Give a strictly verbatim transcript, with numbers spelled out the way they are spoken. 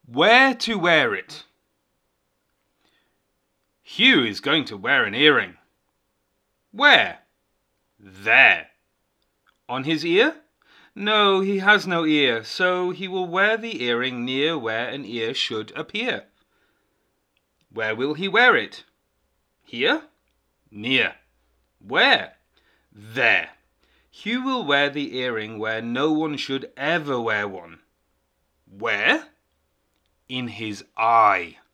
Where to wear it? Hugh is going to wear an earring. Where? There. On his ear? No, he has no ear, so he will wear the earring near where an ear should appear. Where will he wear it? Here? Near. Where? There. Hugh will wear the earring where no one should ever wear one. Where? In his eye.